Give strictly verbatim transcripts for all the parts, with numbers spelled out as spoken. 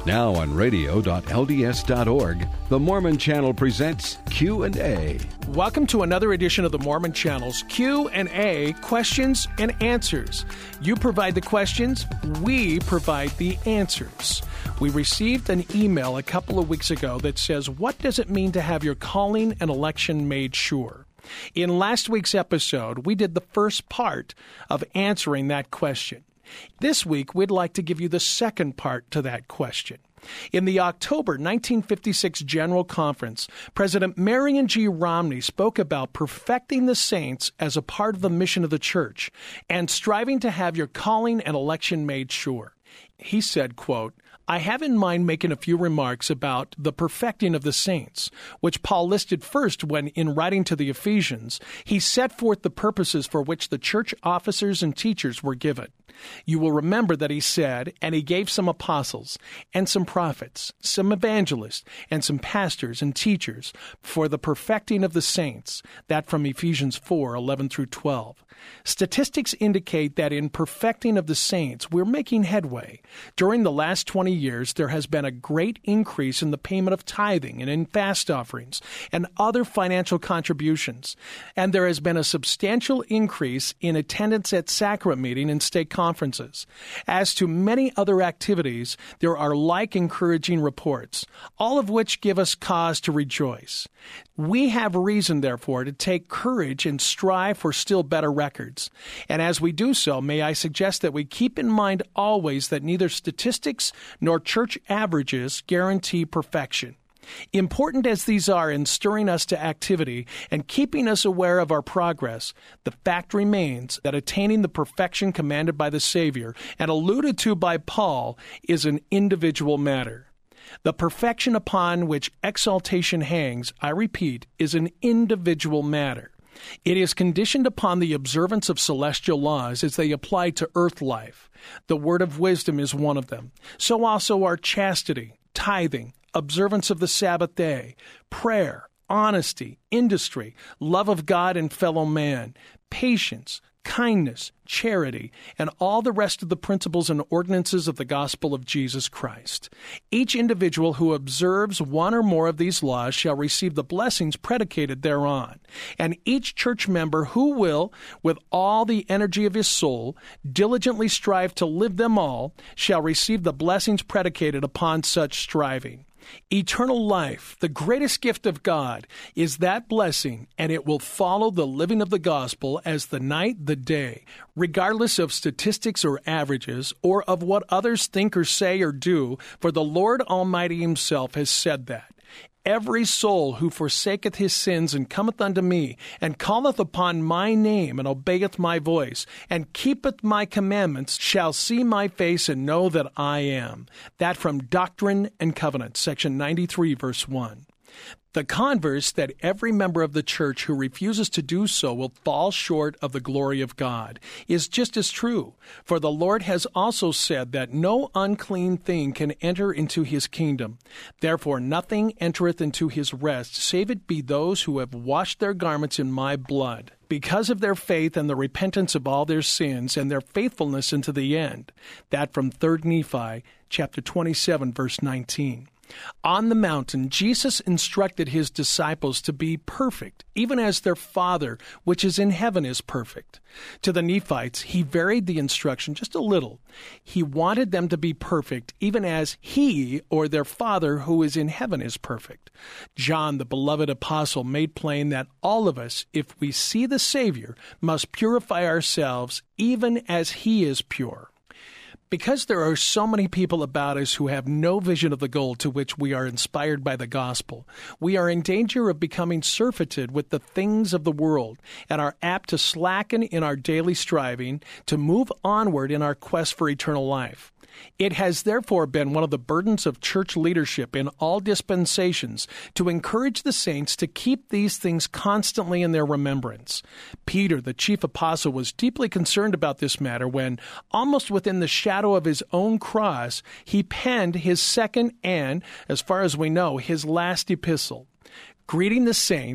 Now on radio dot l d s dot org, the Mormon Channel presents Q and A. Welcome to another edition of the Mormon Channel's Q and A, questions and answers. You provide the questions, we provide the answers. We received an email a couple of weeks ago that says, what does it mean to have your calling and election made sure? In last week's episode, we did the first part of answering that question. This week, we'd like to give you the second part to that question. In the October nineteen fifty-six General Conference, President Marion G. Romney spoke about perfecting the saints as a part of the mission of the church and striving to have your calling and election made sure. He said, quote, I have in mind making a few remarks about the perfecting of the saints, which Paul listed first when, in writing to the Ephesians, he set forth the purposes for which the church officers and teachers were given. You will remember that he said, and he gave some apostles, and some prophets, some evangelists, and some pastors and teachers for the perfecting of the saints, that from Ephesians four, eleven through twelve. Statistics indicate that in perfecting of the saints, we're making headway. During the last twenty years, there has been a great increase in the payment of tithing and in fast offerings and other financial contributions. And there has been a substantial increase in attendance at sacrament meeting and stake conferences. As to many other activities, there are like encouraging reports, all of which give us cause to rejoice. We have reason, therefore, to take courage and strive for still better records. And as we do so, may I suggest that we keep in mind always that neither statistics nor church averages guarantee perfection. Important as these are in stirring us to activity and keeping us aware of our progress, the fact remains that attaining the perfection commanded by the Savior and alluded to by Paul is an individual matter. The perfection upon which exaltation hangs, I repeat, is an individual matter. It is conditioned upon the observance of celestial laws as they apply to earth life. The word of wisdom is one of them. So also are chastity, tithing, observance of the Sabbath day, prayer, honesty, industry, love of God and fellow man, patience, kindness, charity, and all the rest of the principles and ordinances of the gospel of Jesus Christ. Each individual who observes one or more of these laws shall receive the blessings predicated thereon, and each church member who will, with all the energy of his soul, diligently strive to live them all, shall receive the blessings predicated upon such striving. Eternal life, the greatest gift of God, is that blessing, and it will follow the living of the gospel as the night, the day, regardless of statistics or averages, or of what others think or say or do, for the Lord Almighty himself has said that. Every soul who forsaketh his sins and cometh unto me, and calleth upon my name, and obeyeth my voice, and keepeth my commandments, shall see my face and know that I am. That from Doctrine and Covenants, section ninety-three, verse one. The converse, that every member of the church who refuses to do so will fall short of the glory of God, is just as true. For the Lord has also said that no unclean thing can enter into his kingdom. Therefore nothing entereth into his rest, save it be those who have washed their garments in my blood, because of their faith and the repentance of all their sins and their faithfulness unto the end. That from Third Nephi, chapter twenty-seven, verse nineteen. On the mountain, Jesus instructed his disciples to be perfect, even as their Father, which is in heaven, is perfect. To the Nephites, he varied the instruction just a little. He wanted them to be perfect, even as he, or their Father, who is in heaven, is perfect. John, the beloved apostle, made plain that all of us, if we see the Savior, must purify ourselves, even as he is pure. Because there are so many people about us who have no vision of the goal to which we are inspired by the gospel, we are in danger of becoming surfeited with the things of the world and are apt to slacken in our daily striving to move onward in our quest for eternal life. It has therefore been one of the burdens of church leadership in all dispensations to encourage the saints to keep these things constantly in their remembrance. Peter, the chief apostle, was deeply concerned about this matter when, almost within the shadow of his own cross, he penned his second and, as far as we know, his last epistle, greeting the saints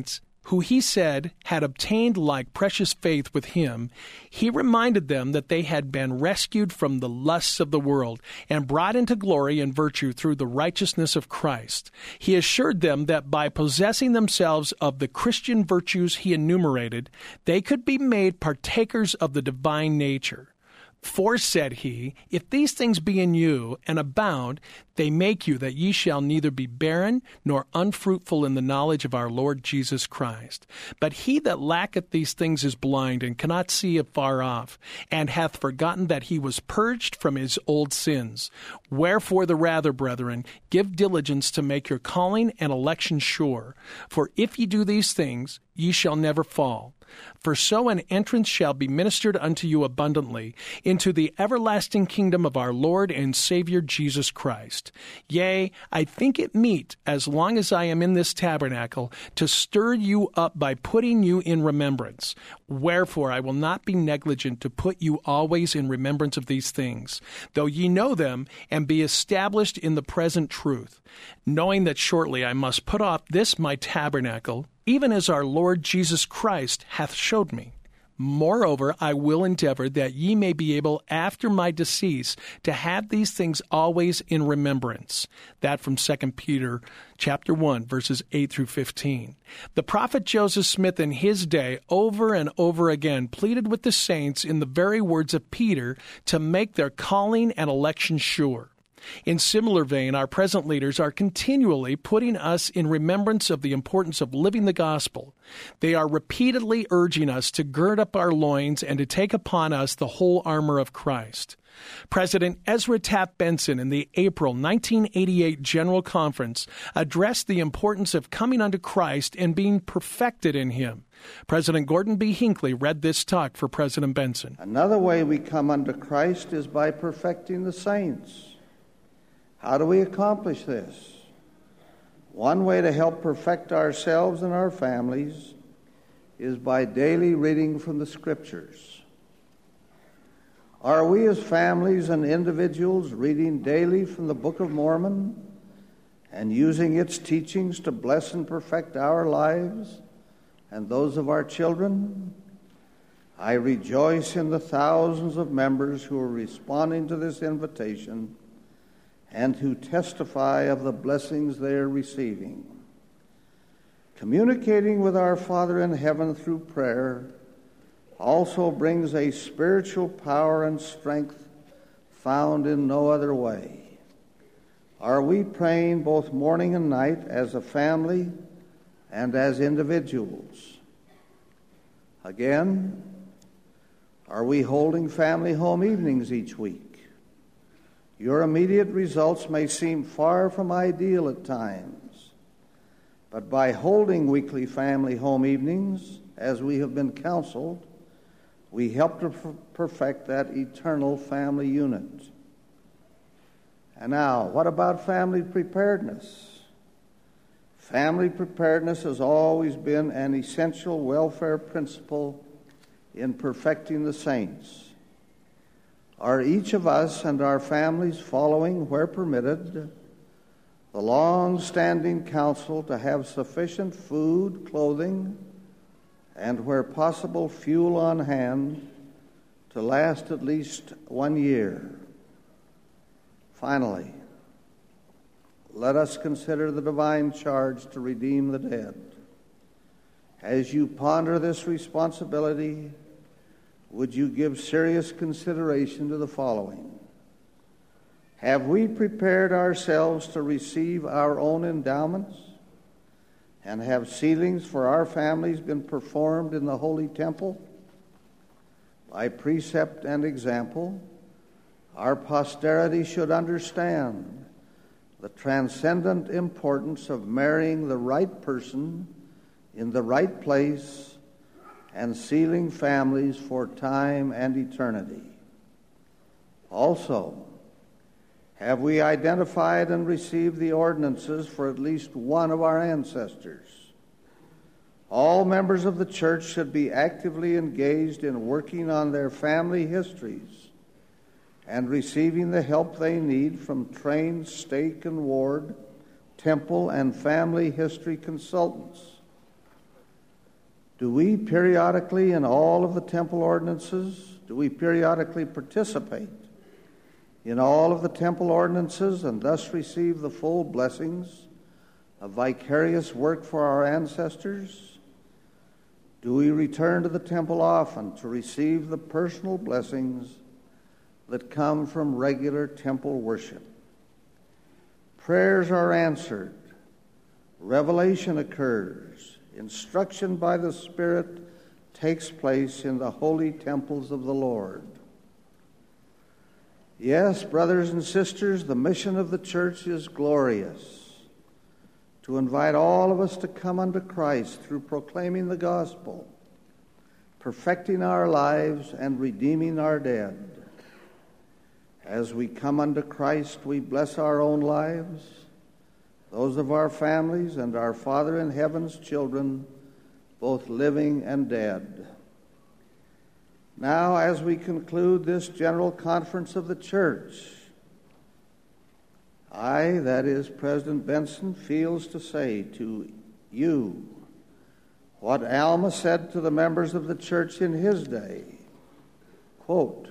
who he said had obtained like precious faith with him, he reminded them that they had been rescued from the lusts of the world and brought into glory and virtue through the righteousness of Christ. He assured them that by possessing themselves of the Christian virtues he enumerated, they could be made partakers of the divine nature. For, said he, if these things be in you and abound, they make you that ye shall neither be barren nor unfruitful in the knowledge of our Lord Jesus Christ. But he that lacketh these things is blind, and cannot see afar off, and hath forgotten that he was purged from his old sins. Wherefore the rather, brethren, give diligence to make your calling and election sure. For if ye do these things, ye shall never fall. For so an entrance shall be ministered unto you abundantly into the everlasting kingdom of our Lord and Savior Jesus Christ. Yea, I think it meet, as long as I am in this tabernacle, to stir you up by putting you in remembrance. Wherefore I will not be negligent to put you always in remembrance of these things, though ye know them, and be established in the present truth, knowing that shortly I must put off this my tabernacle, even as our Lord Jesus Christ hath showed me. Moreover, I will endeavor that ye may be able after my decease to have these things always in remembrance. That from Second Peter chapter one, verses eight through fifteen. The prophet Joseph Smith in his day over and over again pleaded with the saints in the very words of Peter to make their calling and election sure. In similar vein, our present leaders are continually putting us in remembrance of the importance of living the gospel. They are repeatedly urging us to gird up our loins and to take upon us the whole armor of Christ. President Ezra Taft Benson in the April nineteen eighty-eight General Conference addressed the importance of coming unto Christ and being perfected in Him. President Gordon B. Hinckley read this talk for President Benson. Another way we come unto Christ is by perfecting the saints. How do we accomplish this? One way to help perfect ourselves and our families is by daily reading from the Scriptures. Are we as families and individuals reading daily from the Book of Mormon and using its teachings to bless and perfect our lives and those of our children? I rejoice in the thousands of members who are responding to this invitation and who testify of the blessings they are receiving. Communicating with our Father in heaven through prayer also brings a spiritual power and strength found in no other way. Are we praying both morning and night as a family and as individuals? Again, are we holding family home evenings each week? Your immediate results may seem far from ideal at times, but by holding weekly family home evenings, as we have been counseled, we help to perfect that eternal family unit. And now, what about family preparedness? Family preparedness has always been an essential welfare principle in perfecting the saints. Are each of us and our families following, where permitted, the long-standing counsel to have sufficient food, clothing, and where possible fuel on hand to last at least one year? Finally, let us consider the divine charge to redeem the dead. As you ponder this responsibility, would you give serious consideration to the following? Have we prepared ourselves to receive our own endowments? And have sealings for our families been performed in the Holy Temple? By precept and example, our posterity should understand the transcendent importance of marrying the right person in the right place and sealing families for time and eternity. Also, have we identified and received the ordinances for at least one of our ancestors? All members of the church should be actively engaged in working on their family histories and receiving the help they need from trained stake and ward, temple, and family history consultants. Do we periodically, in all of the temple ordinances, do we periodically participate in all of the temple ordinances and thus receive the full blessings of vicarious work for our ancestors? Do we return to the temple often to receive the personal blessings that come from regular temple worship? Prayers are answered. Revelation occurs. Instruction by the Spirit takes place in the holy temples of the Lord. Yes, brothers and sisters, the mission of the church is glorious. To invite all of us to come unto Christ through proclaiming the gospel, perfecting our lives, and redeeming our dead. As we come unto Christ, we bless our own lives, those of our families, and our Father in heaven's children, both living and dead. Now, as we conclude this general conference of the church, I, that is President Benson, feels to say to you what Alma said to the members of the church in his day, quote,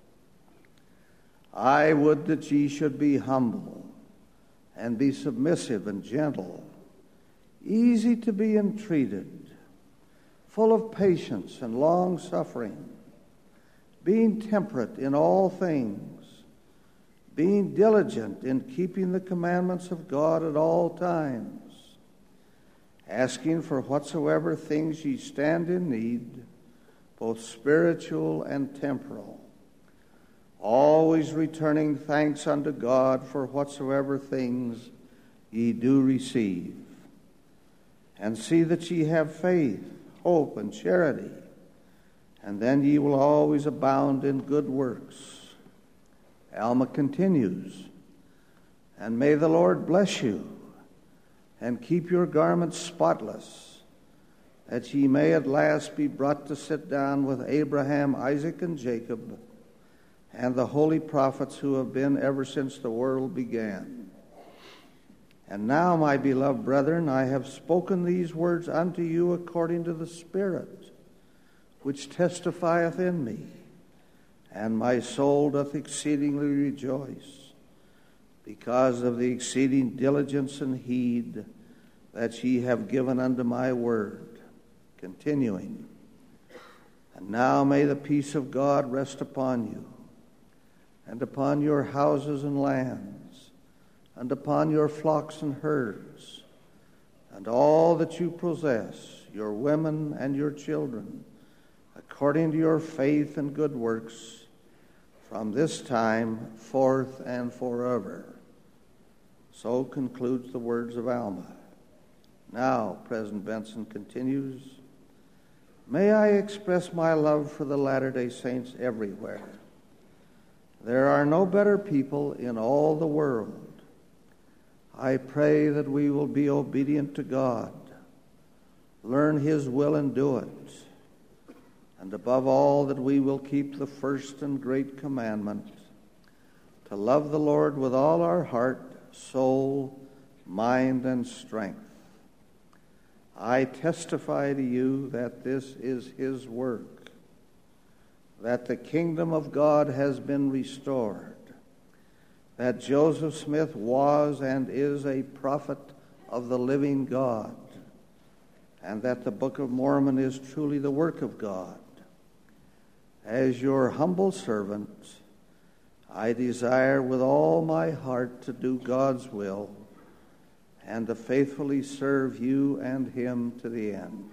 "I would that ye should be humble and be submissive and gentle, easy to be entreated, full of patience and long-suffering, being temperate in all things, being diligent in keeping the commandments of God at all times, asking for whatsoever things ye stand in need, both spiritual and temporal, always returning thanks unto God for whatsoever things ye do receive. And see that ye have faith, hope, and charity, and then ye will always abound in good works." Alma continues, "And may the Lord bless you, and keep your garments spotless, that ye may at last be brought to sit down with Abraham, Isaac, and Jacob, and the holy prophets who have been ever since the world began. And now, my beloved brethren, I have spoken these words unto you according to the Spirit, which testifieth in me, and my soul doth exceedingly rejoice, because of the exceeding diligence and heed that ye have given unto my word." Continuing, "And now may the peace of God rest upon you, and upon your houses and lands, and upon your flocks and herds, and all that you possess, your women and your children, according to your faith and good works, from this time forth and forever." So concludes the words of Alma. Now, President Benson continues, "May I express my love for the Latter-day Saints everywhere. There are no better people in all the world. I pray that we will be obedient to God, learn His will and do it, and above all that we will keep the first and great commandment, to love the Lord with all our heart, soul, mind, and strength. I testify to you that this is His work, that the kingdom of God has been restored, that Joseph Smith was and is a prophet of the living God, and that the Book of Mormon is truly the work of God. As your humble servant, I desire with all my heart to do God's will and to faithfully serve you and Him to the end.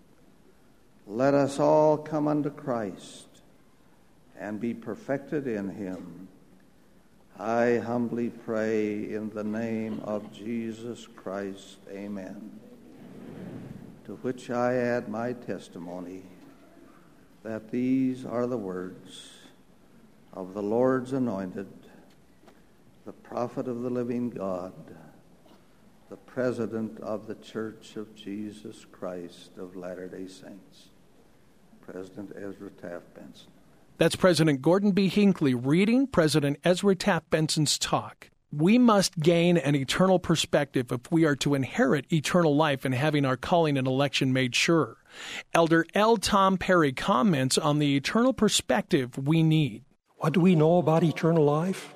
Let us all come unto Christ and be perfected in Him. I humbly pray in the name of Jesus Christ. Amen. To which I add my testimony that these are the words of the Lord's anointed, the prophet of the living God, the president of the Church of Jesus Christ of Latter-day Saints, President Ezra Taft Benson. That's President Gordon B. Hinckley reading President Ezra Taft Benson's talk. We must gain an eternal perspective if we are to inherit eternal life and having our calling and election made sure. Elder L. Tom Perry comments on the eternal perspective we need. What do we know about eternal life?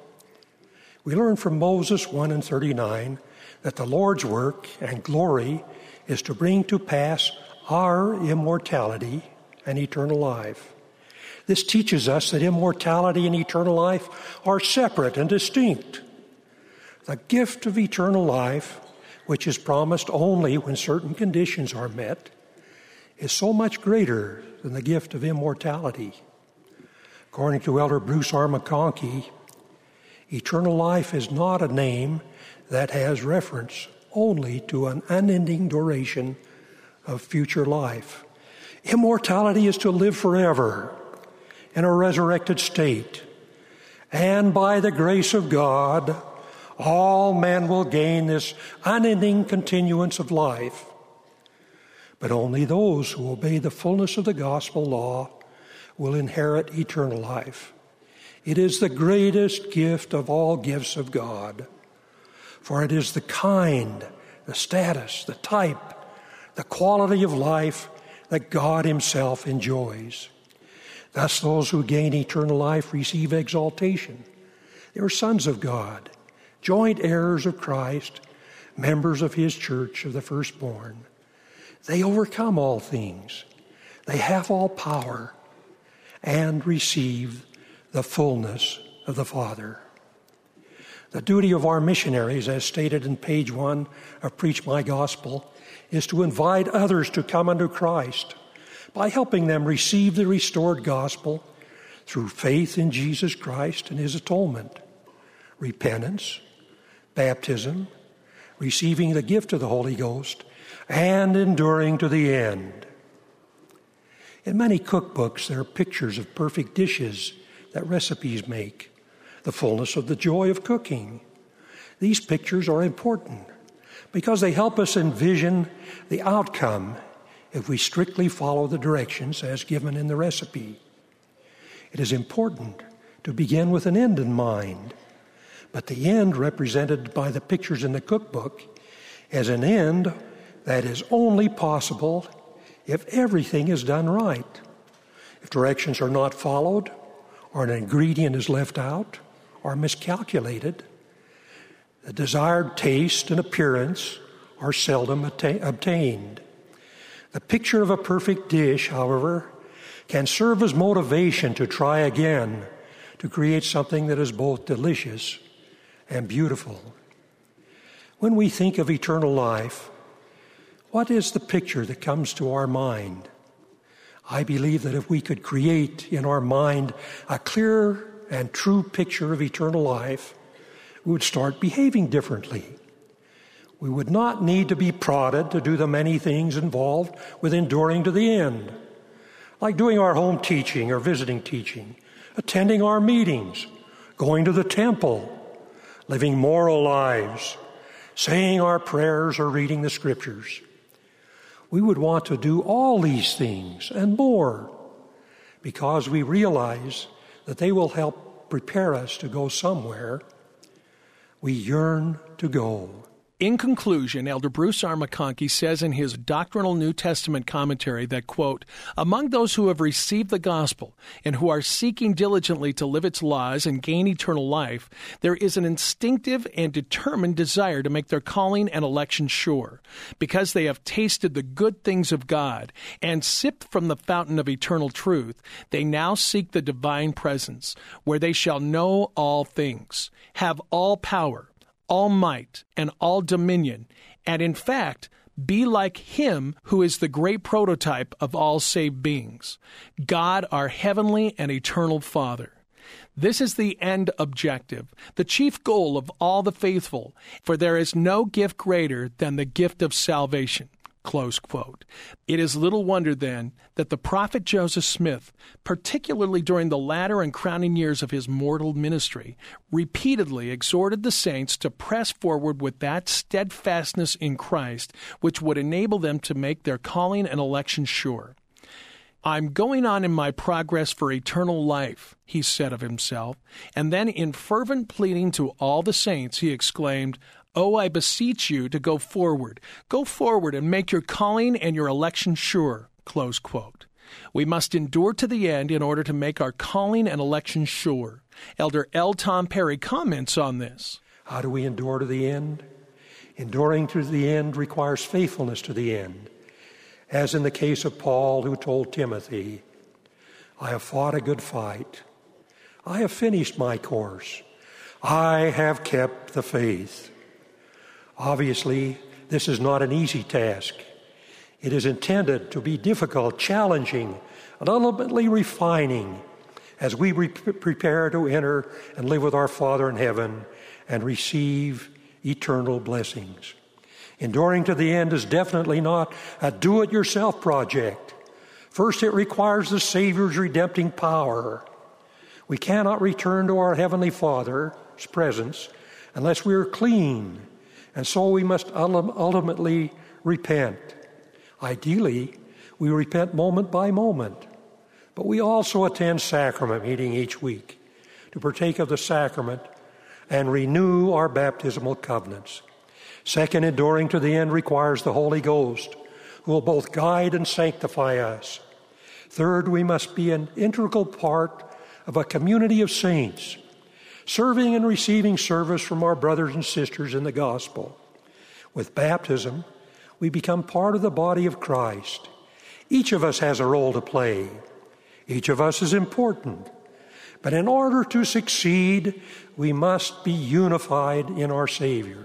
We learn from Moses one and thirty-nine that the Lord's work and glory is to bring to pass our immortality and eternal life. This teaches us that immortality and eternal life are separate and distinct. The gift of eternal life, which is promised only when certain conditions are met, is so much greater than the gift of immortality. According to Elder Bruce R. McConkie, eternal life is not a name that has reference only to an unending duration of future life. Immortality is to live forever in a resurrected state, and by the grace of God, all men will gain this unending continuance of life. But only those who obey the fullness of the gospel law will inherit eternal life. It is the greatest gift of all gifts of God, for it is the kind, the status, the type, the quality of life that God himself enjoys. Thus, those who gain eternal life receive exaltation. They are sons of God, joint heirs of Christ, members of his church of the firstborn. They overcome all things. They have all power and receive the fullness of the Father. The duty of our missionaries, as stated in page one of Preach My Gospel, is to invite others to come unto Christ by helping them receive the restored gospel through faith in Jesus Christ and his atonement, repentance, baptism, receiving the gift of the Holy Ghost, and enduring to the end. In many cookbooks, there are pictures of perfect dishes that recipes make, the fullness of the joy of cooking. These pictures are important because they help us envision the outcome if we strictly follow the directions as given in the recipe. It is important to begin with an end in mind, but the end represented by the pictures in the cookbook is an end that is only possible if everything is done right. If directions are not followed, or an ingredient is left out, or miscalculated, the desired taste and appearance are seldom atta- obtained. The picture of a perfect dish, however, can serve as motivation to try again, to create something that is both delicious and beautiful. When we think of eternal life, what is the picture that comes to our mind? I believe that if we could create in our mind a clear and true picture of eternal life, we would start behaving differently. We would not need to be prodded to do the many things involved with enduring to the end, like doing our home teaching or visiting teaching, attending our meetings, going to the temple, living moral lives, saying our prayers or reading the scriptures. We would want to do all these things and more because we realize that they will help prepare us to go somewhere we yearn to go. In conclusion, Elder Bruce R. McConkie says in his doctrinal New Testament commentary that, quote, among those who have received the gospel and who are seeking diligently to live its laws and gain eternal life, there is an instinctive and determined desire to make their calling and election sure. Because they have tasted the good things of God and sipped from the fountain of eternal truth, they now seek the divine presence, where they shall know all things, have all power, all might, and all dominion, and in fact, be like him who is the great prototype of all saved beings, God, our heavenly and eternal Father. This is the end objective, the chief goal of all the faithful, for there is no gift greater than the gift of salvation. Close quote. It is little wonder, then, that the prophet Joseph Smith, particularly during the latter and crowning years of his mortal ministry, repeatedly exhorted the saints to press forward with that steadfastness in Christ which would enable them to make their calling and election sure. I'm going on in my progress for eternal life, he said of himself, and then in fervent pleading to all the saints, he exclaimed, Oh, I beseech you to go forward. Go forward and make your calling and your election sure. Close quote. We must endure to the end in order to make our calling and election sure. Elder L. Tom Perry comments on this. How do we endure to the end? Enduring to the end requires faithfulness to the end. As in the case of Paul, who told Timothy, I have fought a good fight. I have finished my course. I have kept the faith. Obviously, this is not an easy task. It is intended to be difficult, challenging, and ultimately refining as we re- prepare to enter and live with our Father in heaven and receive eternal blessings. Enduring to the end is definitely not a do-it-yourself project. First, it requires the Savior's redempting power. We cannot return to our Heavenly Father's presence unless we are clean, and so we must ultimately repent. Ideally, we repent moment by moment, but we also attend sacrament meeting each week to partake of the sacrament and renew our baptismal covenants. Second, enduring to the end requires the Holy Ghost, who will both guide and sanctify us. Third, we must be an integral part of a community of saints, serving and receiving service from our brothers and sisters in the gospel. With baptism, we become part of the body of Christ. Each of us has a role to play. Each of us is important. But in order to succeed, we must be unified in our Savior.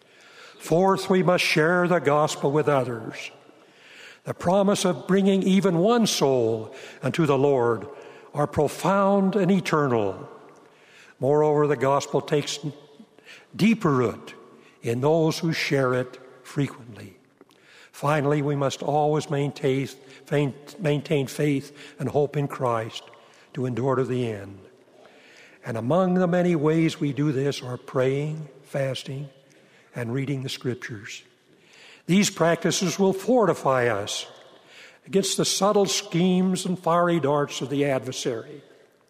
Fourth, we must share the gospel with others. The promise of bringing even one soul unto the Lord are profound and eternal. Moreover, the gospel takes deeper root in those who share it frequently. Finally, we must always maintain, maintain faith and hope in Christ to endure to the end. And among the many ways we do this are praying, fasting, and reading the Scriptures. These practices will fortify us against the subtle schemes and fiery darts of the adversary.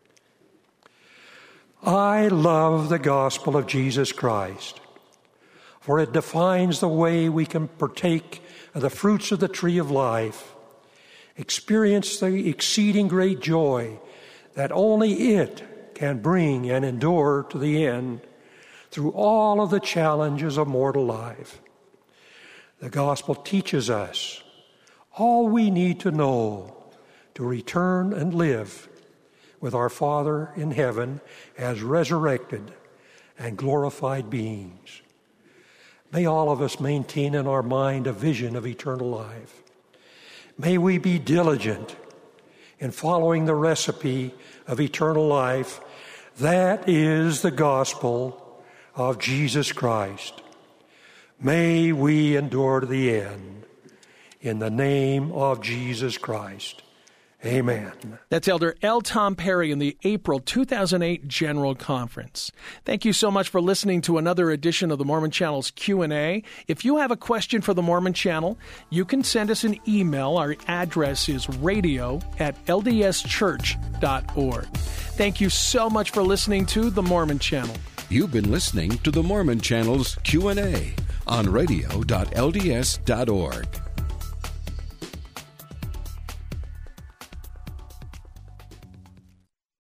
I love the gospel of Jesus Christ, for it defines the way we can partake of the fruits of the tree of life, experience the exceeding great joy that only it can bring and endure to the end through all of the challenges of mortal life. The gospel teaches us all we need to know to return and live with our Father in heaven as resurrected and glorified beings. May all of us maintain in our mind a vision of eternal life. May we be diligent in following the recipe of eternal life. That is the gospel of Jesus Christ. May we endure to the end. In the name of Jesus Christ. Amen. That's Elder L. Tom Perry in the April two thousand eight General Conference. Thank you so much for listening to another edition of the Mormon Channel's Q and A. If you have a question for the Mormon Channel, you can send us an email. Our address is radio at l d s church dot org. Thank you so much for listening to the Mormon Channel. You've been listening to the Mormon Channel's Q and A on radio dot l d s dot org.